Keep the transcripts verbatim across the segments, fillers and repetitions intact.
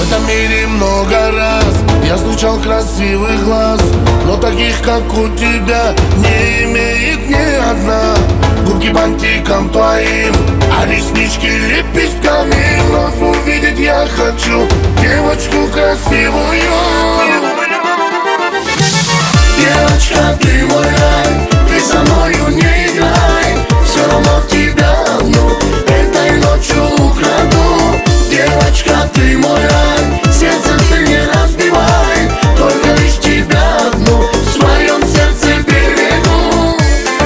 этом мире много раз я встречал красивых глаз, но таких, как у тебя, не имеет ни одна. Губки бантиком твоим, а реснички лепестками. Вновь увидеть я хочу девочку красивую. Девочка, ты мой рай, ты со мною не играй. Все равно тебя одну этой ночью украду. Девочка, ты мой рай, сердце ты не разбивай. Только лишь тебя одну в своем сердце берегу.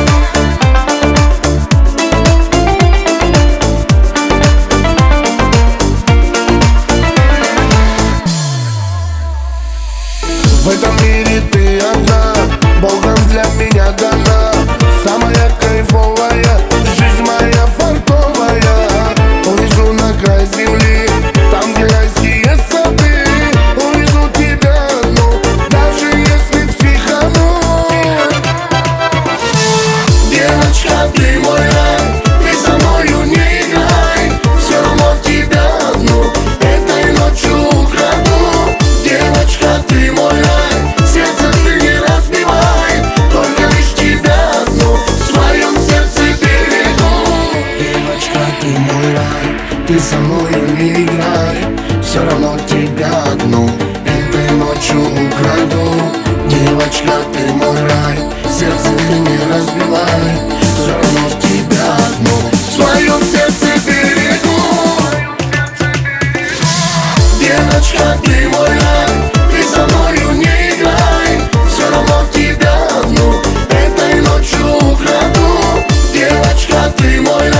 В этом мире ты одна, Богом для меня дана. Самая кайфовая, жизнь моя фартовая. Увижу на край земли, там где райские сады. Увижу тебя одну, даже если психану. Девочка, ты мой рай, ты со мною не играй. Все равно тебя одну этой ночью украду. Девочка, ты мой рай, сердце ты не разбивай. Только лишь тебя одну в своем сердце берегу. Девочка, ты мой рай, ты со мною не играй. Все равно тебя одну этой ночью украду. Девочка, ты мой рай, сердце ты не разбивай. Все равно тебя одну в своем сердце берегу. Девочка, ты мой рай, ты со мною не играй. Все равно тебя одну этой ночью украду. Девочка, ты мой рай.